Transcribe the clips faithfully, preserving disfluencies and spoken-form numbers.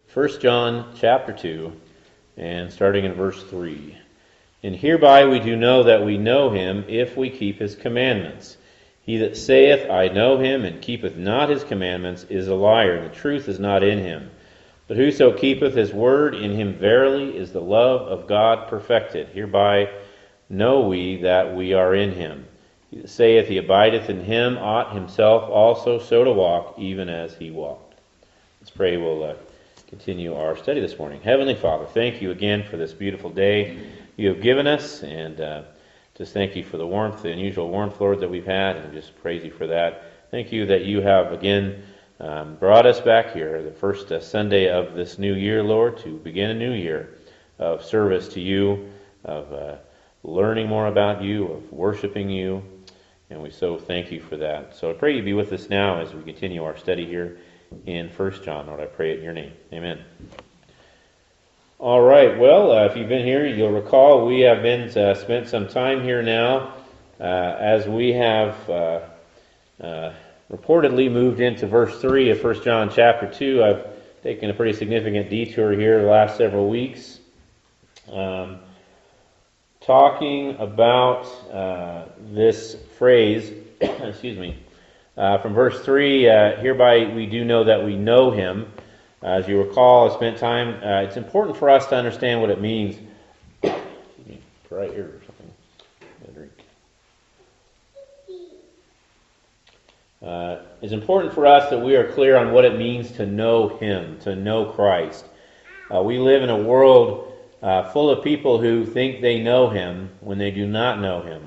First John chapter two, and starting in verse three. And hereby we do know that we know him, if we keep his commandments. He that saith, I know him, and keepeth not his commandments, is a liar, and the truth is not in him. But whoso keepeth his word, in him verily is the love of God perfected. Hereby know we that we are in him. He that saith he abideth in him ought himself also so to walk, even as he walked. Let's pray. We'll uh, continue our study this morning. Heavenly Father, thank you again for this beautiful day you have given us, and uh, just thank you for the warmth, the unusual warmth, Lord, that we've had, and just praise you for that. Thank you that you have again um, brought us back here, the first uh, Sunday of this new year, Lord, to begin a new year of service to you, of uh, learning more about you, of worshiping you, and we so thank you for that. So I pray you be with us now as we continue our study here in First John. Lord, I pray it in your name. Amen. All right, well, uh, if you've been here, you'll recall we have been uh, spent some time here now uh, as we have uh, uh, reportedly moved into verse three of First John chapter two. I've taken a pretty significant detour here the last several weeks, um, talking about uh, this phrase, excuse me, uh, from verse three, uh, hereby we do know that we know him. Uh, as you recall, I spent time, uh, it's important for us to understand what it means. Excuse me, right here or something. A drink. Uh, it's important for us that we are clear on what it means to know him, to know Christ. Uh, we live in a world uh, full of people who think they know him when they do not know him.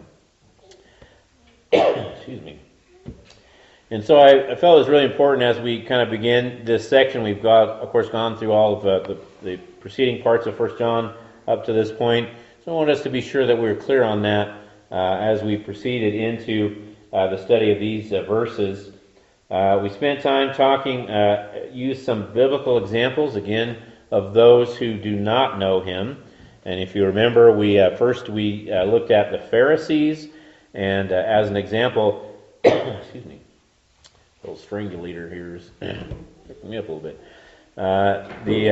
Excuse me. And so I, I felt it was really important as we kind of begin this section. We've got, of course, gone through all of uh, the, the preceding parts of First John up to this point. So I want us to be sure that we're clear on that uh, as we proceeded into uh, the study of these uh, verses. Uh, we spent time talking, uh, used some biblical examples, again, of those who do not know him. And if you remember, we uh, first we uh, looked at the Pharisees, and uh, as an example, excuse me, little string leader here is picking me up a little bit. Uh, the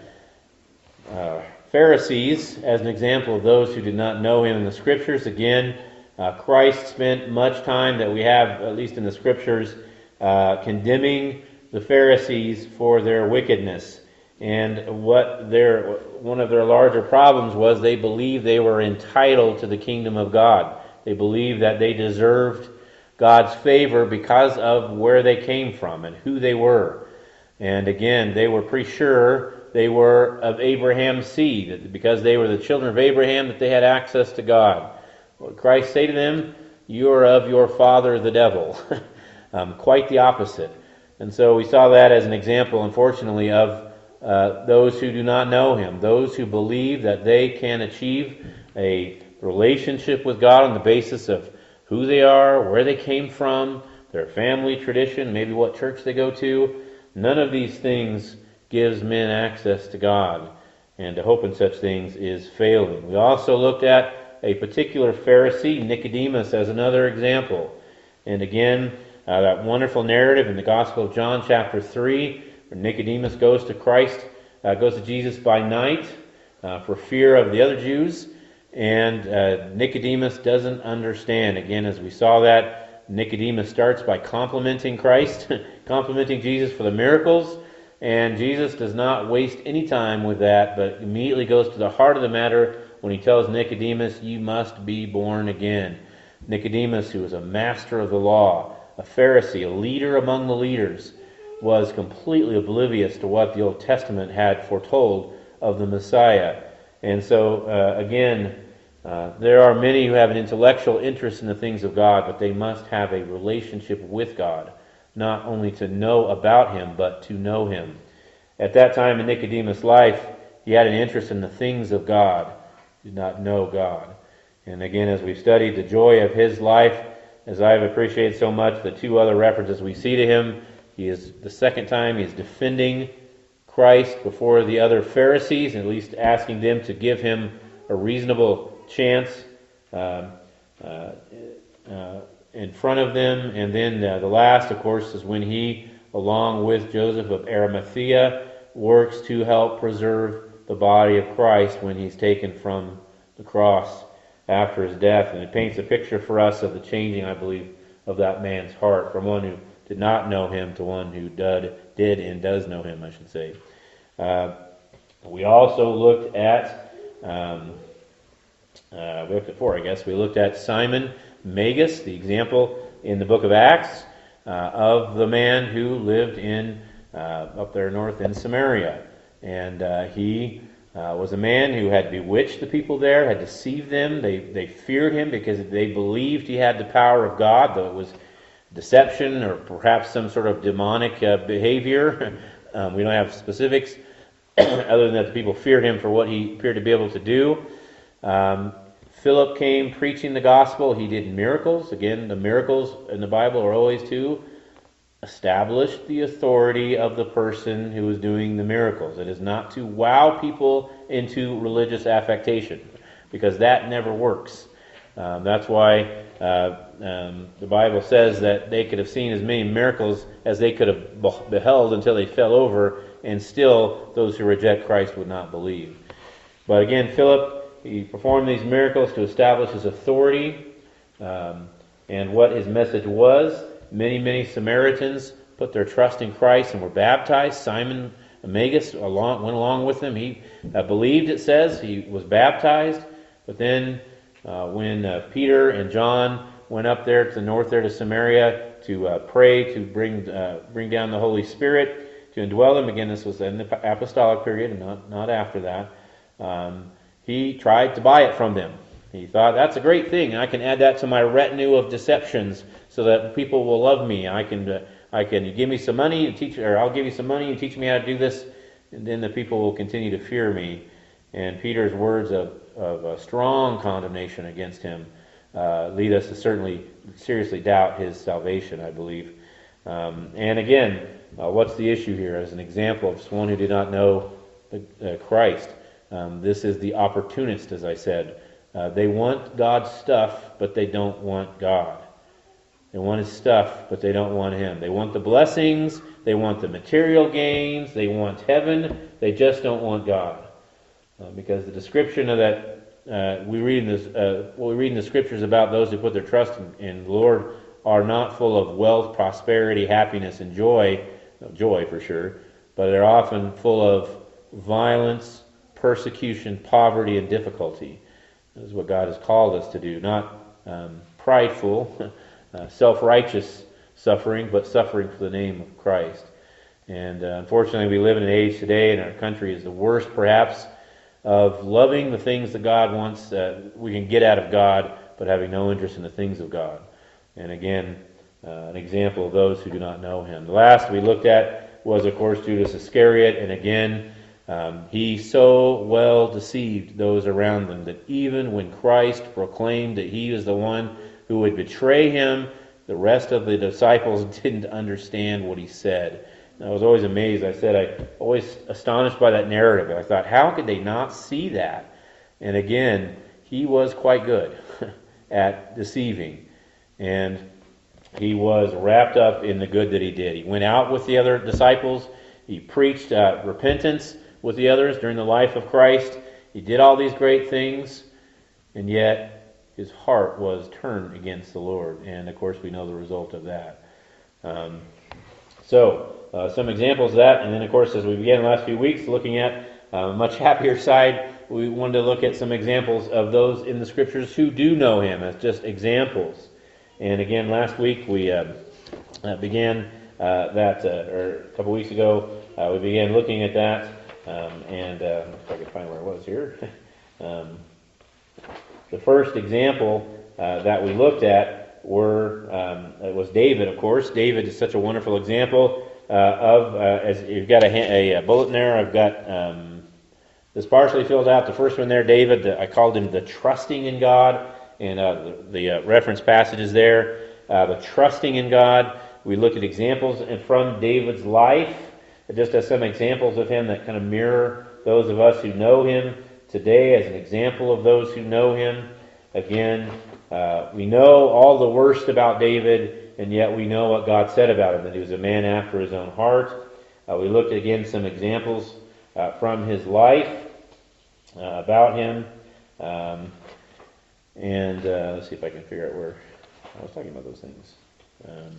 uh, uh, Pharisees, as an example of those who did not know him in the Scriptures, again, uh, Christ spent much time that we have, at least in the Scriptures, uh, condemning the Pharisees for their wickedness. And what their one of their larger problems was they believed they were entitled to the kingdom of God. They believed that they deserved God's favor because of where they came from and who they were. And again, they were pretty sure they were of Abraham's seed, that because they were the children of Abraham, that they had access to God. What did Christ say to them? You are of your father, the devil. um, quite the opposite. And so we saw that as an example, unfortunately, of uh, those who do not know him, those who believe that they can achieve a relationship with God on the basis of who they are, where they came from, their family tradition, maybe what church they go to. None of these things gives men access to God, and to hope in such things is failing. We also looked at a particular Pharisee, Nicodemus, as another example. And again, uh, that wonderful narrative in the Gospel of John chapter three, where Nicodemus goes to Christ, uh, goes to Jesus by night uh, for fear of the other Jews. And uh, Nicodemus doesn't understand. Again, as we saw that, Nicodemus starts by complimenting Christ, complimenting Jesus for the miracles, and Jesus does not waste any time with that, but immediately goes to the heart of the matter when he tells Nicodemus, you must be born again. Nicodemus, who was a master of the law, a Pharisee, a leader among the leaders, was completely oblivious to what the Old Testament had foretold of the Messiah. And so, uh, again, uh, there are many who have an intellectual interest in the things of God, but they must have a relationship with God, not only to know about him, but to know him. At that time in Nicodemus' life, he had an interest in the things of God, did not know God. And again, as we've studied the joy of his life, as I've appreciated so much, the two other references we see to him, he is, the second time, he is defending Christ before the other Pharisees, at least asking them to give him a reasonable chance uh, uh, uh, in front of them. And then uh, the last, of course, is when he, along with Joseph of Arimathea, works to help preserve the body of Christ when he's taken from the cross after his death. And it paints a picture for us of the changing, I believe, of that man's heart, from one who did not know him to one who did, did and does know him, I should say. Uh, we also looked at, um, uh, we looked at four, I guess. We looked at Simon Magus, the example in the book of Acts uh, of the man who lived in uh, up there north in Samaria. And uh, he uh, was a man who had bewitched the people there, had deceived them. They, they feared him because they believed he had the power of God, though it was deception or perhaps some sort of demonic uh, behavior. um, we don't have specifics other than that the people feared him for what he appeared to be able to do. Um, Philip came preaching the gospel. He did miracles. Again, the miracles in the Bible are always to establish the authority of the person who is doing the miracles. It is not to wow people into religious affectation, because that never works. Um, that's why uh, um, the Bible says that they could have seen as many miracles as they could have beheld until they fell over, and still those who reject Christ would not believe. But again, Philip, he performed these miracles to establish his authority um, and what his message was. Many, many Samaritans put their trust in Christ and were baptized. Simon Magus along, went along with them. He uh, believed, it says. He was baptized. But then uh, when uh, Peter and John went up there to the north there to Samaria to uh, pray, to bring uh, bring down the Holy Spirit, to indwell them, again, this was in the apostolic period and not, not after that, um, he tried to buy it from them. He thought, that's a great thing. I can add that to my retinue of deceptions so that people will love me. I can, uh, I can you give me some money and teach, or I'll give you some money and teach me how to do this, and then the people will continue to fear me. And Peter's words of, of a strong condemnation against him uh, lead us to certainly seriously doubt his salvation, I believe. Um, and again, uh, what's the issue here? As an example of someone who did not know the, uh, Christ, um, this is the opportunist, as I said. Uh, they want God's stuff, but they don't want God. They want his stuff, but they don't want him. They want the blessings, they want the material gains, they want heaven, they just don't want God. Uh, because the description of that, uh, we read in this, uh, what we read in the scriptures about those who put their trust in, in the Lord are not full of wealth, prosperity, happiness, and joy, no, joy for sure, but they're often full of violence, persecution, poverty, and difficulty. This is what God has called us to do, not um, prideful, uh, self-righteous suffering, but suffering for the name of Christ. And uh, unfortunately, we live in an age today, and our country is the worst, perhaps, of loving the things that God wants, uh, we can get out of God, but having no interest in the things of God. And again, uh, an example of those who do not know him. The last we looked at was, of course, Judas Iscariot, and again, Um, he so well deceived those around them that even when Christ proclaimed that he was the one who would betray him, the rest of the disciples didn't understand what he said. And I was always amazed. I said, I always astonished by that narrative. I thought, how could they not see that? And again, he was quite good at deceiving. And he was wrapped up in the good that he did. He went out with the other disciples. He preached uh, repentance with the others during the life of Christ. He did all these great things, and yet his heart was turned against the Lord. And of course, we know the result of that. Um, so, uh, some examples of that, and then of course, as we began the last few weeks, looking at uh, a much happier side, we wanted to look at some examples of those in the Scriptures who do know him as just examples. And again, last week we uh, uh, began uh, that, uh, or a couple weeks ago, uh, we began looking at that. Um, and uh, if I can find where it was here. um, the first example uh, that we looked at were um, it was David, of course. David is such a wonderful example uh, of, uh, as you've got a, a, a bulletin there, I've got um, this partially filled out. The first one there, David, I called him the trusting in God, and uh, the, the uh, reference passages there, uh, the trusting in God. We looked at examples from David's life, just as some examples of him that kind of mirror those of us who know him today as an example of those who know him. Again, uh, we know all the worst about David, and yet we know what God said about him, that he was a man after his own heart. Uh, we looked again some examples uh, from his life uh, about him. Um, and uh, let's see if I can figure out where I was talking about those things. Um,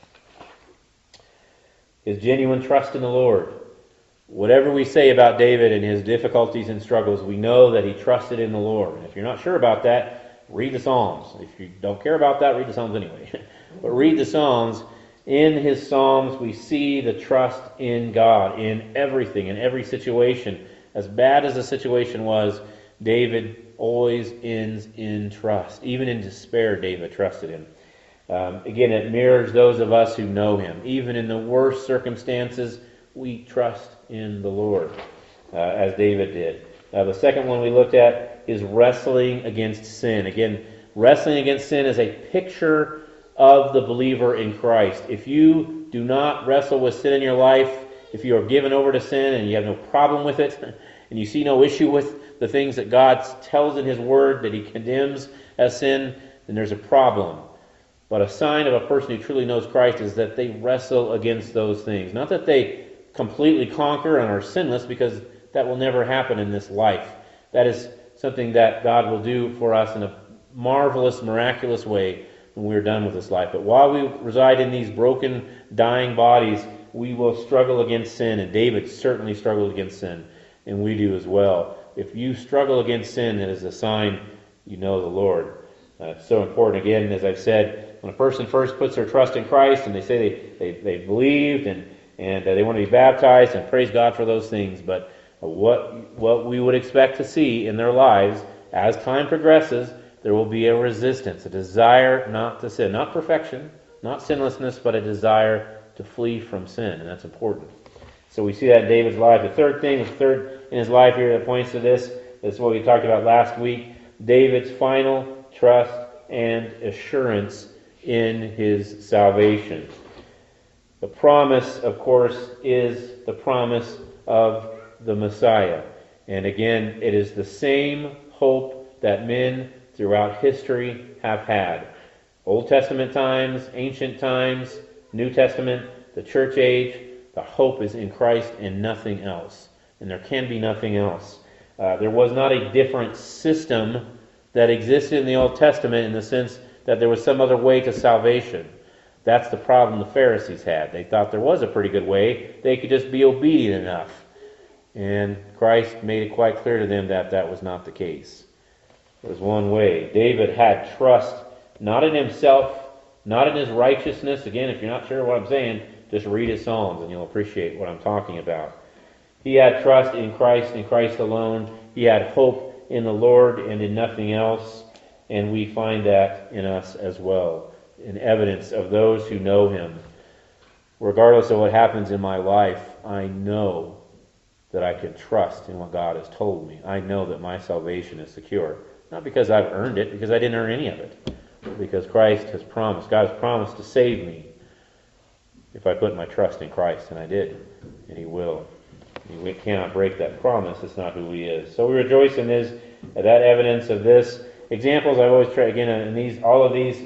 his genuine trust in the Lord. Whatever we say about David and his difficulties and struggles, we know that he trusted in the Lord. And if you're not sure about that, read the Psalms. If you don't care about that, read the Psalms anyway. But read the Psalms. In his Psalms, we see the trust in God in everything, in every situation. As bad as the situation was, David always ends in trust. Even in despair, David trusted him. Um, again, it mirrors those of us who know him. Even in the worst circumstances, we trust in the Lord, uh, as David did. Uh, the second one we looked at is wrestling against sin. Again, wrestling against sin is a picture of the believer in Christ. If you do not wrestle with sin in your life, if you are given over to sin and you have no problem with it, and you see no issue with the things that God tells in his word that he condemns as sin, then there's a problem. But a sign of a person who truly knows Christ is that they wrestle against those things. Not that they completely conquer and are sinless, because that will never happen in this life. That is something that God will do for us in a marvelous, miraculous way when we are done with this life. But while we reside in these broken, dying bodies, we will struggle against sin, and David certainly struggled against sin, and we do as well. If you struggle against sin, it is a sign you know the Lord. Uh, it's so important. Again, as I've said, when a person first puts their trust in Christ and they say they, they, they believed and, and uh, they want to be baptized, and praise God for those things, but uh, what, what we would expect to see in their lives as time progresses, there will be a resistance, a desire not to sin. Not perfection, not sinlessness, but a desire to flee from sin, and that's important. So we see that in David's life. The third thing, the third in his life here that points to this, is what we talked about last week, David's final trust and assurance in his salvation. The promise, of course, is the promise of the Messiah. And again, it is the same hope that men throughout history have had. Old Testament times, ancient times, New Testament, the church age, the hope is in Christ and nothing else. And there can be nothing else. Uh, there was not a different system that existed in the Old Testament in the sense that there was some other way to salvation. That's the problem the Pharisees had. They thought there was a pretty good way. They could just be obedient enough. And Christ made it quite clear to them that that was not the case. There was one way. David had trust not in himself, not in his righteousness. Again, if you're not sure what I'm saying, just read his Psalms and you'll appreciate what I'm talking about. He had trust in Christ and Christ alone. He had hope in the Lord and in nothing else. And we find that in us as well, in evidence of those who know him. Regardless of what happens in my life, I know that I can trust in what God has told me. I know that my salvation is secure. Not because I've earned it, because I didn't earn any of it. But because Christ has promised. God has promised to save me if I put my trust in Christ, and I did. And he will. We cannot break that promise. It's not who he is. So we rejoice in his, that evidence of this. Examples I've always tried, again, in these, all of these,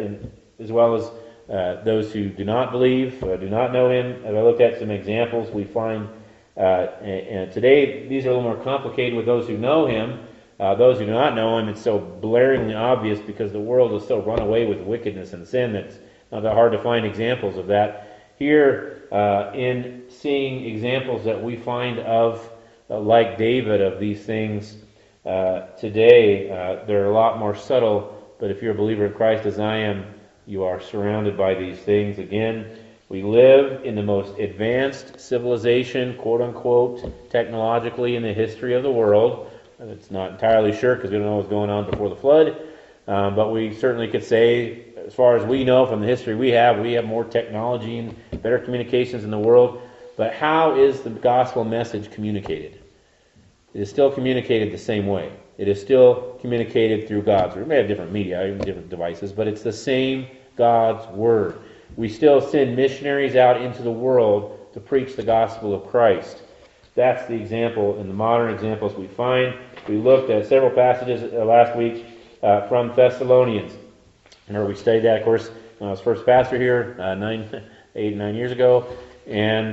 as well as uh, those who do not believe, uh, do not know him. As I looked at some examples, we find, uh, and, and today these are a little more complicated with those who know him. Uh, those who do not know him, it's so blaringly obvious because the world is so run away with wickedness and sin that it's not that hard to find examples of that. Here, uh, in seeing examples that we find of, uh, like David, of these things uh, today, uh, they're a lot more subtle, but if you're a believer in Christ as I am, you are surrounded by these things. Again, we live in the most advanced civilization, quote-unquote, technologically in the history of the world. It's not entirely sure because we don't know what was going on before the flood, um, but we certainly could say, as far as we know from the history we have, we have more technology and better communications in the world. But how is the gospel message communicated? It is still communicated the same way. It is still communicated through God's word. We may have different media, different devices, but it's the same God's word. We still send missionaries out into the world to preach the gospel of Christ. That's the example in the modern examples we find. We looked at several passages last week uh, from Thessalonians. Remember, we studied that, of course, when I was first pastor here, uh, nine, eight, nine years ago. And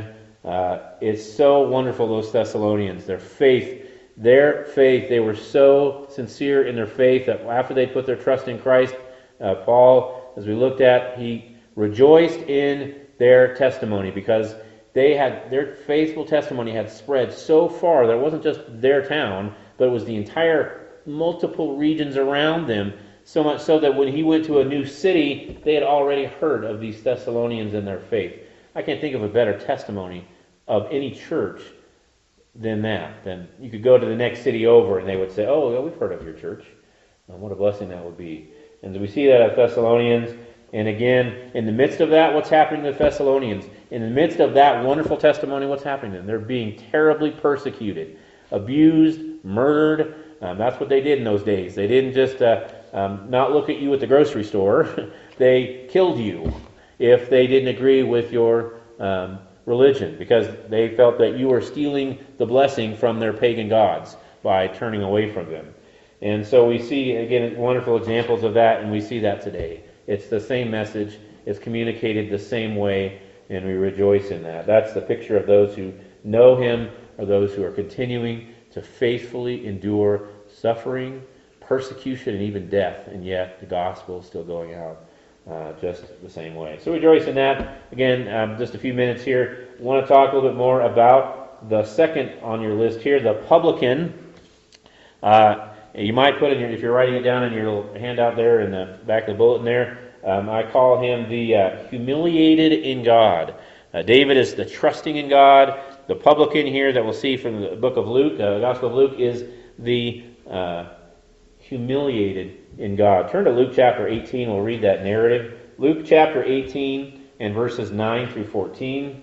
Uh, it's so wonderful, those Thessalonians, their faith, their faith, they were so sincere in their faith that after they put their trust in Christ, uh, Paul, as we looked at, he rejoiced in their testimony because they had their faithful testimony had spread so far that it wasn't just their town, but it was the entire multiple regions around them, so much so that when he went to a new city, they had already heard of these Thessalonians and their faith. I can't think of a better testimony of any church than that. Then you could go to the next city over and they would say, oh, yeah, we've heard of your church. And what a blessing that would be. And we see that at Thessalonians. And again, in the midst of that, what's happening to the Thessalonians? In the midst of that wonderful testimony, what's happening to them? They're being terribly persecuted, abused, murdered. Um, that's what they did in those days. They didn't just uh, um, not look at you at the grocery store. They killed you if they didn't agree with your um, religion, because they felt that you were stealing the blessing from their pagan gods by turning away from them. And so we see, again, wonderful examples of that, and we see that today. It's the same message. It's communicated the same way, and we rejoice in that. That's the picture of those who know Him, or those who are continuing to faithfully endure suffering, persecution, and even death, and yet the gospel is still going out uh, just the same way. So rejoice in that. Again, um, just a few minutes here. I want to talk a little bit more about the second on your list here, the publican. Uh, you might put in your, if you're writing it down in your little handout there in the back of the bulletin there, um, I call him the uh, humiliated in God. Uh, David is the trusting in God. The publican here that we'll see from the book of Luke, uh, the Gospel of Luke, is the uh, humiliated in God. Turn to Luke chapter eighteen. We'll read that narrative. Luke chapter eighteen and verses nine through fourteen.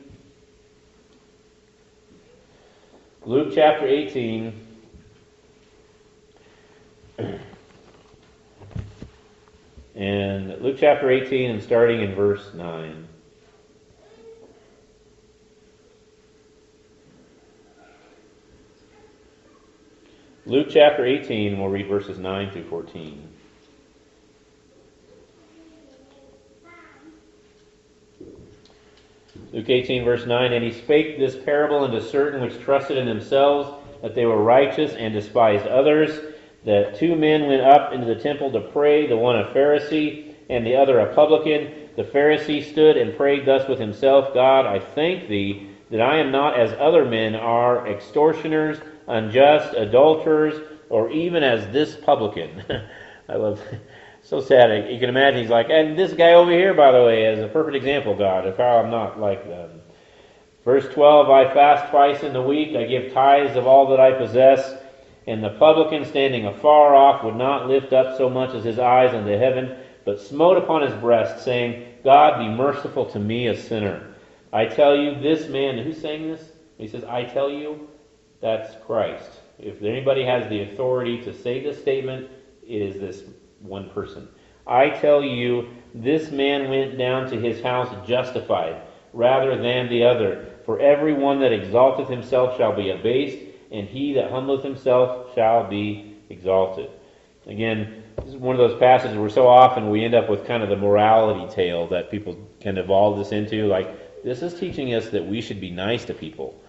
Luke chapter eighteen. And Luke chapter eighteen and starting in verse nine. Luke chapter eighteen, we'll read verses nine through fourteen. Luke eighteen, verse nine, And he spake this parable unto certain which trusted in themselves that they were righteous and despised others, that two men went up into the temple to pray, the one a Pharisee and the other a publican. The Pharisee stood and prayed thus with himself, God, I thank thee that I am not as other men are, extortioners, unjust, adulterers, or even as this publican. I love, so sad. You can imagine he's like, and this guy over here, by the way, is a perfect example, God, of how I'm not like them. Verse twelve, I fast twice in the week, I give tithes of all that I possess. And the publican, standing afar off, would not lift up so much as his eyes unto heaven, but smote upon his breast, saying, God, be merciful to me, a sinner. I tell you, this man, who's saying this? He says, I tell you, that's Christ. If anybody has the authority to say this statement, it is this one person. I tell you, this man went down to his house justified, rather than the other. For every one that exalteth himself shall be abased, and he that humbleth himself shall be exalted. Again, this is one of those passages where so often we end up with kind of the morality tale that people can evolve this into. Like, this is teaching us that we should be nice to people.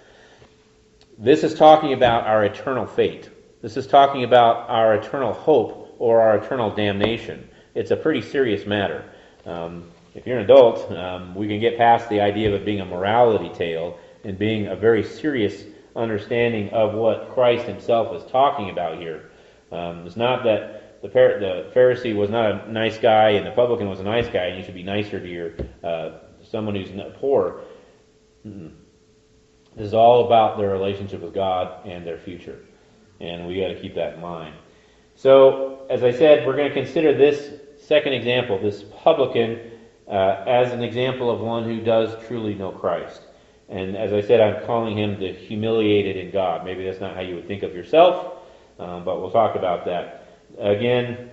This is talking about our eternal fate. This is talking about our eternal hope or our eternal damnation. It's a pretty serious matter. Um, if you're an adult, um, we can get past the idea of it being a morality tale and being a very serious understanding of what Christ himself is talking about here. Um, it's not that the, the Pharisee was not a nice guy and the publican was a nice guy and you should be nicer to your uh, someone who's poor. Mm-mm. This is all about their relationship with God and their future. And we got to keep that in mind. So, as I said, we're going to consider this second example, this publican, uh, as an example of one who does truly know Christ. And as I said, I'm calling him the humiliated in God. Maybe that's not how you would think of yourself, um, but we'll talk about that. Again,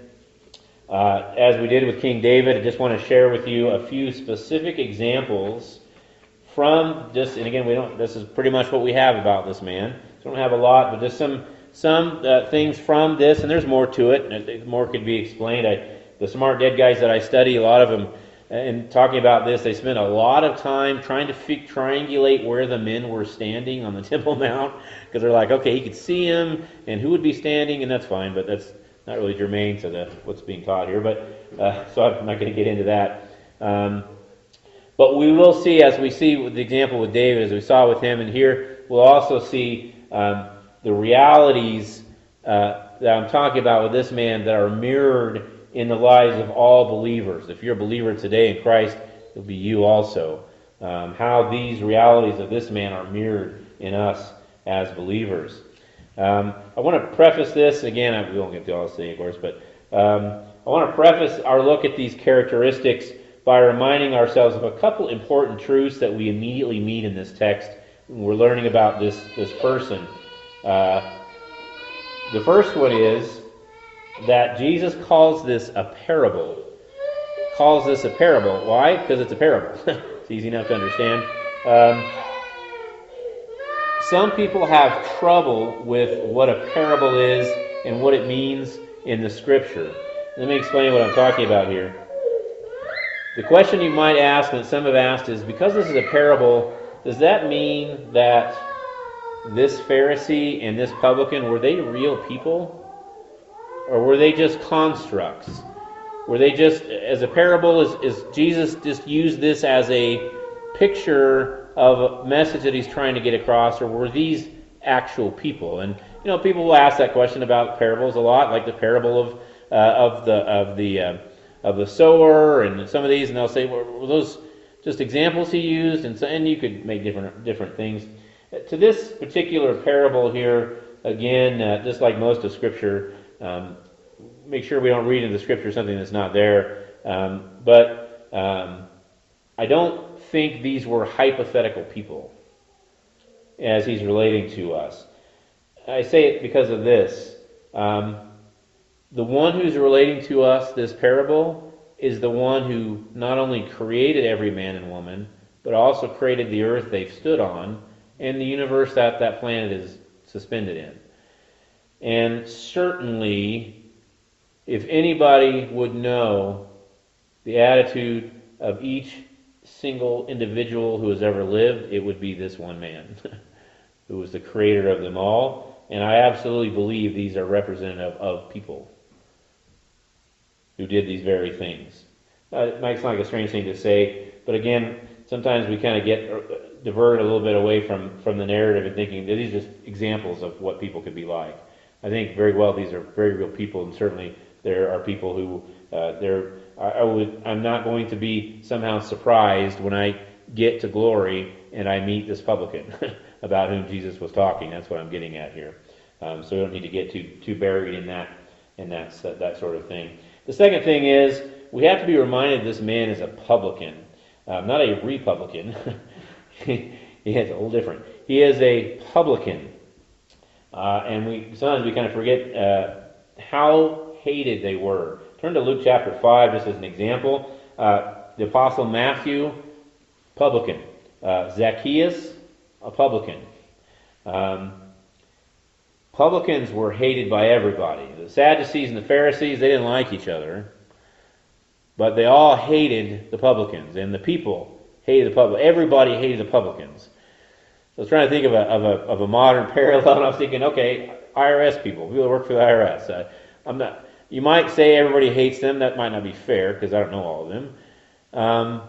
uh, as we did with King David, I just want to share with you a few specific examples from just, and again, we don't. This is pretty much what we have about this man. So we don't have a lot, but just some some uh, things from this, and there's more to it. And more could be explained. I, the Smart Dead guys that I study, a lot of them in talking about this, they spent a lot of time trying to fi- triangulate where the men were standing on the Temple Mount, because they're like, okay, he could see him, and who would be standing, and that's fine, but that's not really germane to the, what's being taught here. But uh, so I'm not going to get into that. Um, but we will see, as we see with the example with David, as we saw with him, and here we'll also see um, the realities uh, that I'm talking about with this man that are mirrored in the lives of all believers. If you're a believer today in Christ, it'll be you also. Um, how these realities of this man are mirrored in us as believers. Um, I want to preface this, again, I, we won't get to all this thing, of course, but um, I want to preface our look at these characteristics by reminding ourselves of a couple important truths that we immediately meet in this text when we're learning about this, this person. Uh, the first one is that Jesus calls this a parable. Calls this a parable. Why? Because it's a parable. It's easy enough to understand. Um, some people have trouble with what a parable is and what it means in the Scripture. Let me explain what I'm talking about here. The question you might ask, and that some have asked, is because this is a parable, does that mean that this Pharisee and this publican, were they real people? Or were they just constructs? Were they just, as a parable, is, is Jesus just used this as a picture of a message that he's trying to get across, or were these actual people? And you know, people will ask that question about parables a lot, like the parable of uh, of the of the uh, of the sower, and some of these, and they'll say, well, were those just examples he used? And so, and you could make different different things. To this particular parable here, again, uh, just like most of Scripture. Um, make sure we don't read into the Scripture something that's not there. Um, but um, I don't think these were hypothetical people as he's relating to us. I say it because of this. Um, the one who's relating to us this parable is the one who not only created every man and woman, but also created the earth they've stood on and the universe that that planet is suspended in. And certainly, if anybody would know the attitude of each single individual who has ever lived, it would be this one man, who was the creator of them all. And I absolutely believe these are representative of people who did these very things. Uh, it might sound like a strange thing to say, but again, sometimes we kind of get diverted a little bit away from, from the narrative and thinking that these are just examples of what people could be like. I think very well these are very real people, and certainly there are people who uh, they're. I, I would. I'm not going to be somehow surprised when I get to glory and I meet this publican about whom Jesus was talking. That's what I'm getting at here. Um, so we don't need to get too too buried in that in that that sort of thing. The second thing is we have to be reminded this man is a publican, um, not a republican. He is a little different. He is a publican. Uh, and we sometimes we kind of forget uh, how hated they were. Turn to Luke chapter five just as an example. Uh, the apostle Matthew, publican. Uh, Zacchaeus, a publican. Um, publicans were hated by everybody. The Sadducees and the Pharisees, they didn't like each other. But they all hated the publicans. And the people hated the publicans. Everybody hated the publicans. I was trying to think of a of a of a modern parallel, and I was thinking, okay, I R S people, people that work for the I R S. Uh, I'm not. You might say everybody hates them. That might not be fair because I don't know all of them. Um,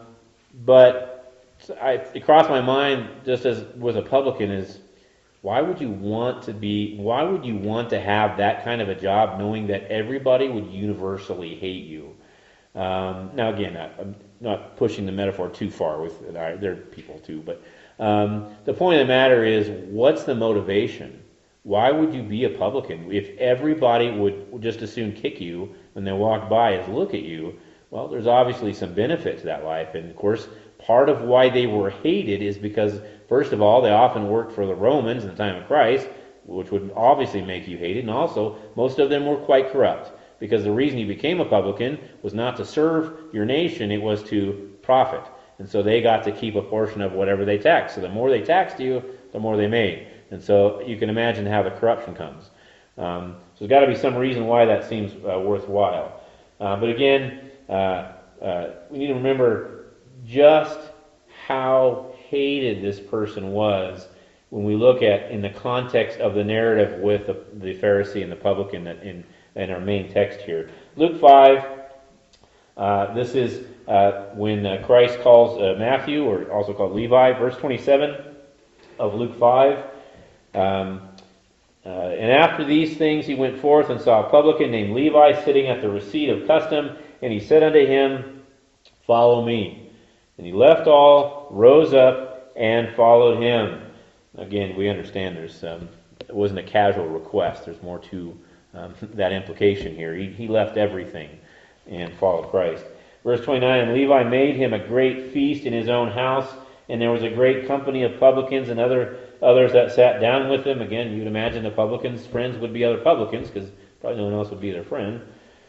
but I, it crossed my mind just as with a publican is, why would you want to be? Why would you want to have that kind of a job, knowing that everybody would universally hate you? Um, now, again, I, I'm not pushing the metaphor too far. With they're people too, but. Um, the point of the matter is, what's the motivation? Why would you be a publican? If everybody would just as soon kick you when they walk by as look at you, well, there's obviously some benefit to that life. And of course, part of why they were hated is because, first of all, they often worked for the Romans in the time of Christ, which would obviously make you hated. And also, most of them were quite corrupt, because the reason you became a publican was not to serve your nation, it was to profit. And so they got to keep a portion of whatever they taxed. So the more they taxed you, the more they made. And so you can imagine how the corruption comes. Um, so there's got to be some reason why that seems uh, worthwhile. Uh, but again, uh, uh, we need to remember just how hated this person was when we look at in the context of the narrative with the, the Pharisee and the publican in, in our main text here. Luke five, uh, this is uh, when uh, Christ calls uh, Matthew, or also called Levi, verse twenty-seven of Luke five. Um, uh, and after these things he went forth and saw a publican named Levi sitting at the receipt of custom, and he said unto him, Follow me. And he left all, rose up, and followed him. Again, we understand there's um, it wasn't a casual request. There's more to um, that implication here. He, he left everything and followed Christ. Verse twenty-nine, And Levi made him a great feast in his own house, and there was a great company of publicans and other others that sat down with him. Again, you'd imagine the publicans' friends would be other publicans, because probably no one else would be their friend.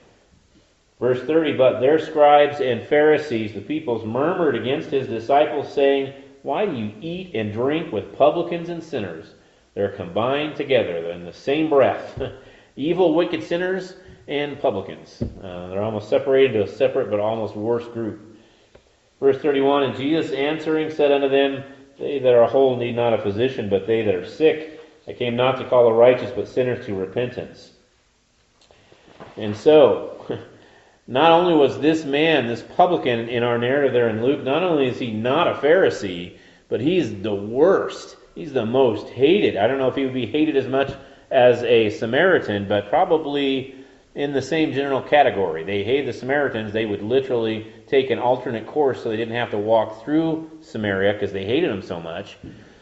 Verse thirty, But their scribes and Pharisees, the peoples, murmured against his disciples, saying, Why do you eat and drink with publicans and sinners? They're combined together. They're in the same breath. Evil, wicked sinners and publicans. Uh, they're almost separated to a separate but almost worse group. Verse thirty-one, And Jesus answering said unto them, They that are whole need not a physician, but they that are sick. I came not to call the righteous, but sinners to repentance. And so, not only was this man, this publican in our narrative there in Luke, not only is he not a Pharisee, but he's the worst. He's the most hated. I don't know if he would be hated as much as a Samaritan, but probably in the same general category. They hated the Samaritans. They would literally take an alternate course so they didn't have to walk through Samaria because they hated them so much.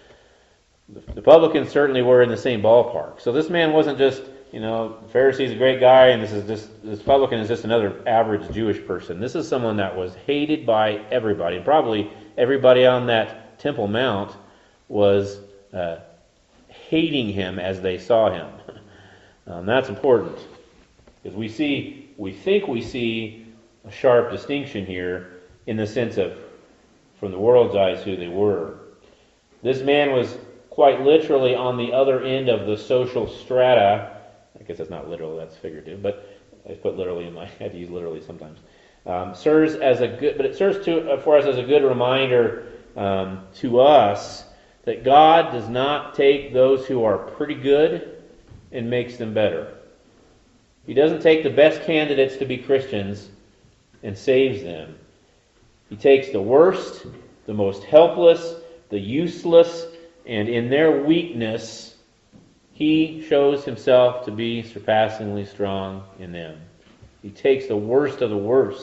The publicans certainly were in the same ballpark. So this man wasn't just, you know, Pharisee's a great guy, and this is just this publican is just another average Jewish person. This is someone that was hated by everybody, and probably everybody on that Temple Mount was uh, hating him as they saw him. Um, that's important, because we see, we think we see a sharp distinction here in the sense of, from the world's eyes, who they were. This man was quite literally on the other end of the social strata. I guess that's not literal, that's figurative, but I put literally in my head, I use literally sometimes. Um, serves as a good, but it serves to, uh, for us as a good reminder um, to us that God does not take those who are pretty good and makes them better. He doesn't take the best candidates to be Christians and saves them. He takes the worst, the most helpless, the useless, and in their weakness, He shows Himself to be surpassingly strong in them. He takes the worst of the worst.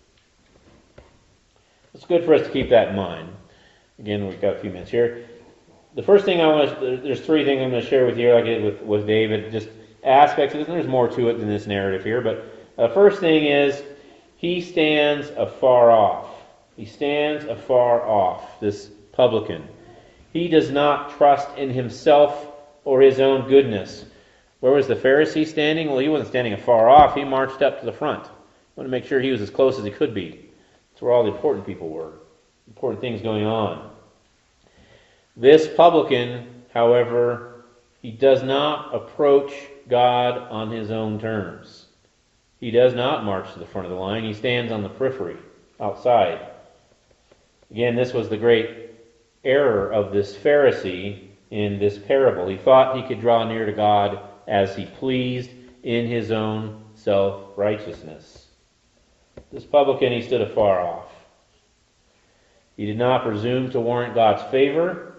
It's good for us to keep that in mind. Again, we've got a few minutes here. The first thing I want to, there's three things I'm going to share with you, like I did with, with David, just aspects of this, and there's more to it than this narrative here, but the first thing is, he stands afar off. He stands afar off, this publican. He does not trust in himself or his own goodness. Where was the Pharisee standing? Well, he wasn't standing afar off. He marched up to the front. He wanted to make sure he was as close as he could be. That's where all the important people were. Important things going on. This publican, however, he does not approach God on his own terms. He does not march to the front of the line. He stands on the periphery, outside. Again, this was the great error of this Pharisee in this parable. He thought he could draw near to God as he pleased in his own self-righteousness. This publican, he stood afar off. He did not presume to warrant God's favor.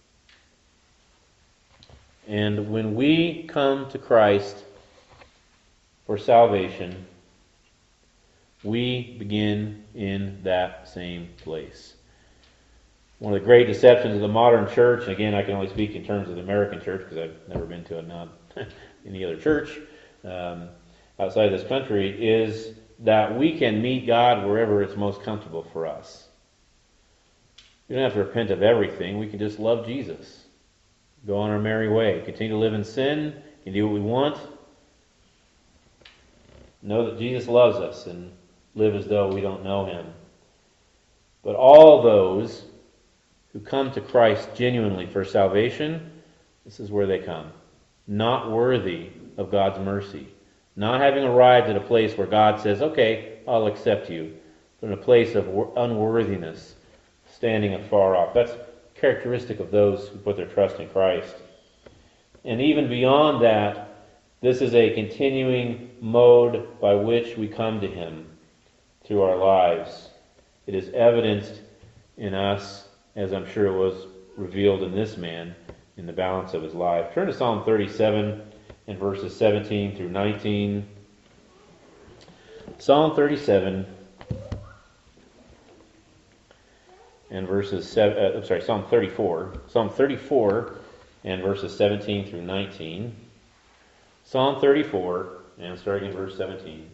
And when we come to Christ for salvation, we begin in that same place. One of the great deceptions of the modern church, and again I can only speak in terms of the American church because I've never been to a not any other church um, outside this country, is that we can meet God wherever it's most comfortable for us. We don't have to repent of everything. We can just love Jesus. Go on our merry way. Continue to live in sin. Can do what we want. Know that Jesus loves us and live as though we don't know Him. But all those who come to Christ genuinely for salvation, this is where they come. Not worthy of God's mercy. Not having arrived at a place where God says, okay, I'll accept you. but in a place of unworthiness, standing afar off. That's characteristic of those who put their trust in Christ. And even beyond that, this is a continuing mode by which we come to Him through our lives. It is evidenced in us, as I'm sure it was revealed in this man, in the balance of his life. Turn to Psalm thirty-seven and verses seventeen through nineteen. Psalm thirty-seven and verses seven, uh, I'm sorry, Psalm thirty-four. Psalm thirty-four and verses seventeen through nineteen. Psalm thirty-four and starting in verse seventeen.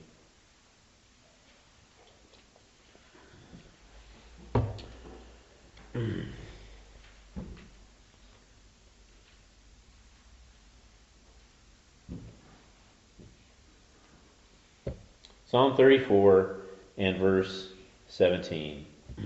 Psalm thirty-four and verse seventeen.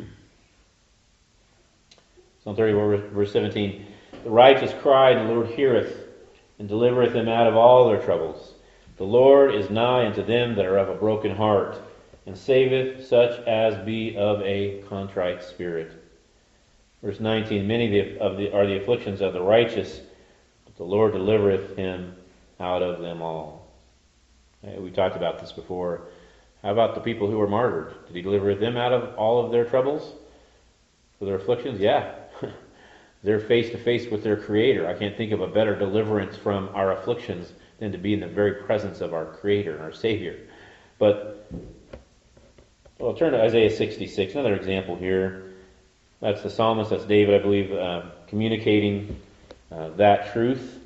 Psalm thirty-four verse seventeen. The righteous cry, and the Lord heareth, and delivereth them out of all their troubles. The Lord is nigh unto them that are of a broken heart, and saveth such as be of a contrite spirit. Verse nineteen. Many of the are the afflictions of the righteous, but the Lord delivereth him out of them all. We talked about this before. How about the people who were martyred? Did He deliver them out of all of their troubles? For their afflictions? Yeah. They're face to face with their Creator. I can't think of a better deliverance from our afflictions than to be in the very presence of our Creator and our Savior. But, well, turn to Isaiah sixty-six, another example here. That's the psalmist, that's David, I believe, uh, communicating uh, that truth.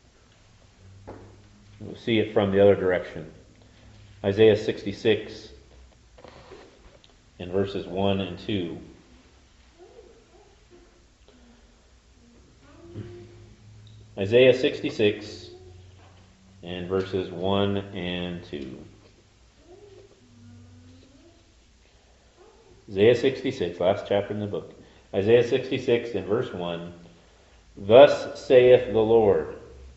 We'll see it from the other direction. Isaiah sixty-six in verses one and two. Isaiah sixty-six and verses one and two. Isaiah sixty-six, last chapter in the book. Isaiah sixty-six and verse one. Thus saith the Lord.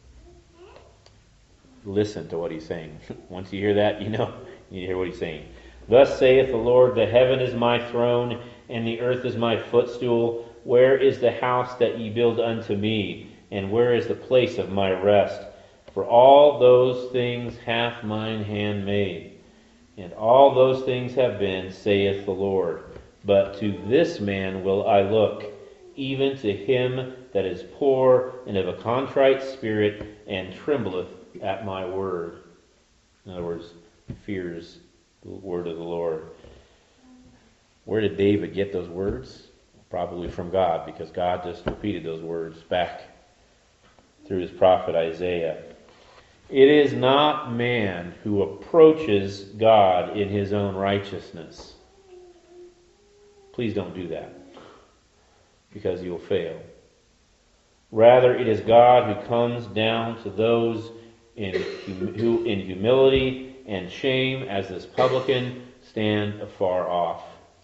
Listen to what He's saying. Once you hear that, you know you hear what He's saying. Thus saith the Lord, the heaven is my throne, and the earth is my footstool. Where is the house that ye build unto me? And where is the place of my rest? For all those things hath mine hand made, and all those things have been, saith the Lord. But to this man will I look, even to him that is poor and of a contrite spirit, and trembleth at my word. In other words, fears the word of the Lord. Where did David get those words? Probably from God, because God just repeated those words back through his prophet Isaiah. It is not man who approaches God in his own righteousness. Please don't do that, because you'll fail. Rather, it is God who comes down to those in, who in humility and shame, as this publican, stand afar off.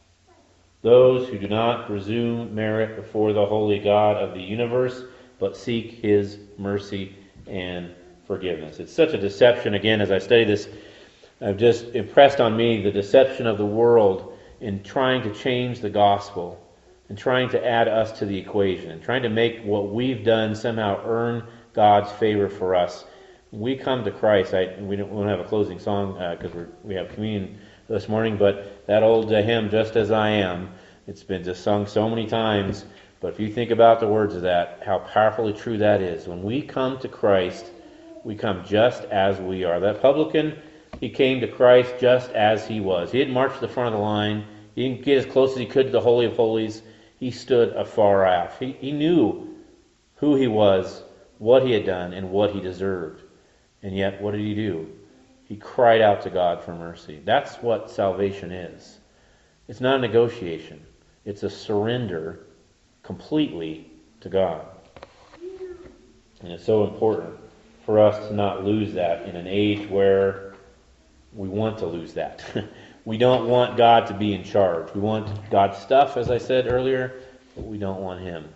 Those who do not presume merit before the holy God of the universe, but seek His mercy and forgiveness. It's such a deception. Again, as I study this, I've just impressed on me the deception of the world in trying to change the gospel and trying to add us to the equation and trying to make what we've done somehow earn God's favor for us. When we come to Christ, I, we don't, we don't have a closing song because uh, we have communion this morning, but that old uh, hymn, Just As I Am, it's been just sung so many times. But if you think about the words of that, how powerfully true that is. When we come to Christ, we come just as we are. That publican, he came to Christ just as he was. He didn't march to the front of the line. He didn't get as close as he could to the Holy of Holies. He stood afar off. He, he knew who he was, what he had done, and what he deserved. And yet, what did he do? He cried out to God for mercy. That's what salvation is. It's not a negotiation. It's a surrender completely to God. And it's so important for us to not lose that in an age where we want to lose that. We don't want God to be in charge. We want God's stuff, as I said earlier, but we don't want Him.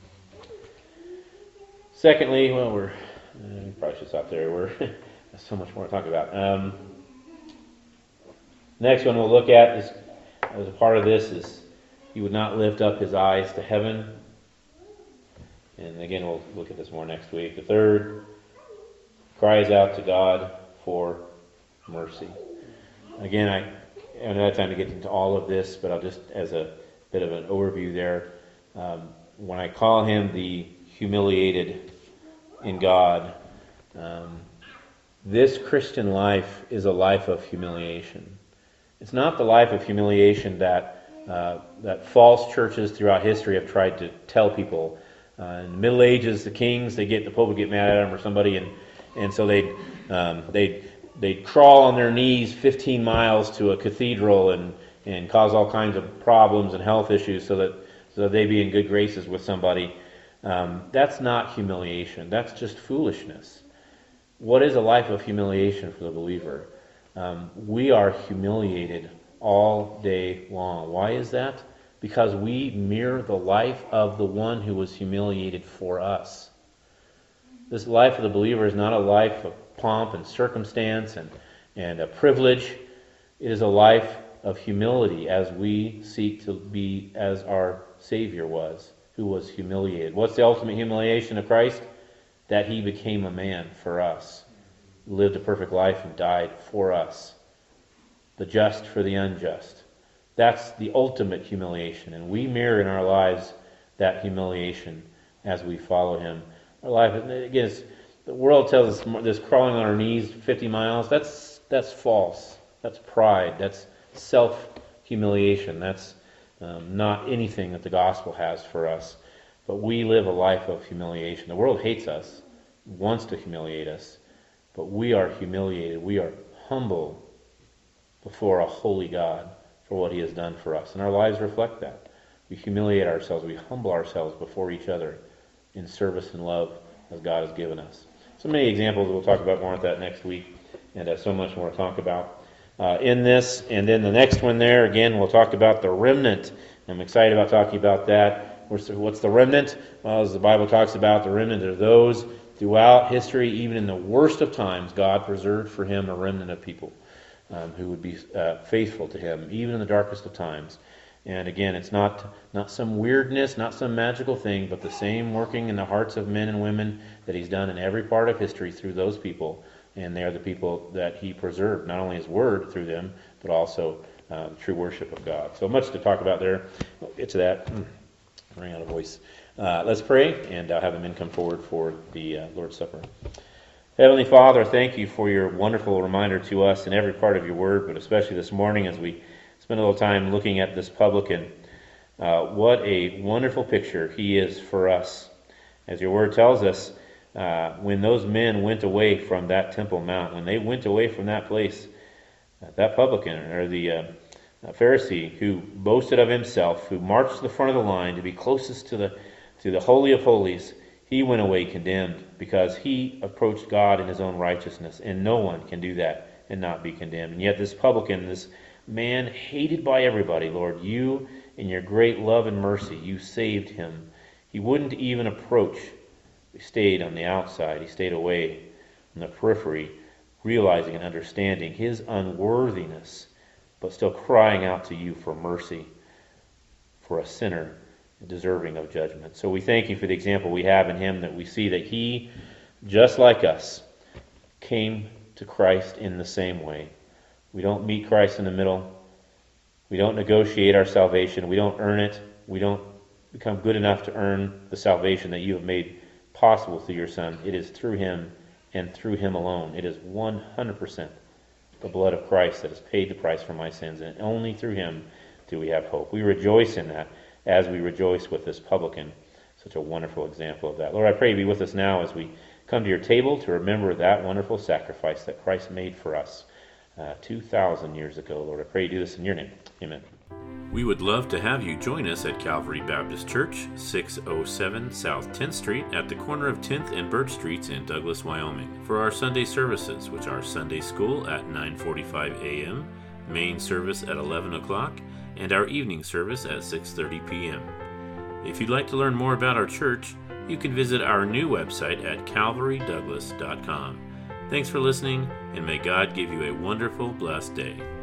Secondly, well, we're uh, we probably should stop there. We're there's so much more to talk about. Um, next one we'll look at is as a part of this is he would not lift up his eyes to heaven. And again, we'll look at this more next week. The third cries out to God for mercy. Again, I haven't had time to get into all of this, but I'll just, as a bit of an overview there, um, when I call him the humiliated in God, um, this Christian life is a life of humiliation. It's not the life of humiliation that uh, that false churches throughout history have tried to tell people. Uh, in the Middle Ages, the kings, they get the Pope would get mad at them or somebody, and and so they'd um, they'd they'd crawl on their knees fifteen miles to a cathedral and and cause all kinds of problems and health issues so that so that they'd be in good graces with somebody. Um, that's not humiliation. That's just foolishness. What is a life of humiliation for the believer? Um, we are humiliated all day long. Why is that? Because we mirror the life of the one who was humiliated for us. This life of the believer is not a life of pomp and circumstance and, and a privilege. It is a life of humility as we seek to be as our Savior was, who was humiliated. What's the ultimate humiliation of Christ? That he became a man for us, lived a perfect life and died for us, the just for the unjust. That's the ultimate humiliation, and we mirror in our lives that humiliation as we follow him. Our life, again, the world tells us this crawling on our knees fifty miles, that's that's false. That's pride. That's self-humiliation. That's um, not anything that the gospel has for us. But we live a life of humiliation. The world hates us, wants to humiliate us, but we are humiliated. We are humble before a holy God for what he has done for us. And our lives reflect that. We humiliate ourselves. We humble ourselves before each other in service and love as God has given us. So many examples. We'll talk about more of that next week, and uh, so much more to talk about uh, in this. And then the next one there, again, we'll talk about the remnant. I'm excited about talking about that. What's the remnant? Well, as the Bible talks about, the remnant are those throughout history, even in the worst of times, God preserved for him a remnant of people um, who would be uh, faithful to him, even in the darkest of times. And again, it's not not some weirdness, not some magical thing, but the same working in the hearts of men and women that he's done in every part of history through those people. And they are the people that he preserved, not only his word through them, but also uh, the true worship of God. So much to talk about there. We'll get to that. Running out of voice. Uh, let's pray, and I'll have the men come forward for the uh, Lord's Supper. Heavenly Father, thank you for your wonderful reminder to us in every part of your word, but especially this morning as we spend a little time looking at this publican. Uh, what a wonderful picture he is for us. As your word tells us, uh, when those men went away from that Temple Mount, when they went away from that place, uh, that publican, or the uh, A Pharisee who boasted of himself, who marched to the front of the line to be closest to the to the Holy of Holies, he went away condemned because he approached God in his own righteousness, and no one can do that and not be condemned. And yet this publican, this man hated by everybody, Lord, you in your great love and mercy, you saved him. He wouldn't even approach. He stayed on the outside. He stayed away on the periphery, realizing and understanding his unworthiness, but still crying out to you for mercy for a sinner deserving of judgment. So we thank you for the example we have in him, that we see that he, just like us, came to Christ in the same way. We don't meet Christ in the middle. We don't negotiate our salvation. We don't earn it. We don't become good enough to earn the salvation that you have made possible through your Son. It is through him and through him alone. It is one hundred percent the blood of Christ that has paid the price for my sins, and only through him do we have hope. We rejoice in that as we rejoice with this publican. Such a wonderful example of that. Lord, I pray you be with us now as we come to your table to remember that wonderful sacrifice that Christ made for us uh, two thousand years ago. Lord, I pray you do this in your name. Amen. We would love to have you join us at Calvary Baptist Church, six oh seven South tenth Street, at the corner of tenth and Birch Streets in Douglas, Wyoming, for our Sunday services, which are Sunday School at nine forty-five a.m., main service at eleven o'clock, and our evening service at six thirty p.m. If you'd like to learn more about our church, you can visit our new website at calvary douglas dot com. Thanks for listening, and may God give you a wonderful, blessed day.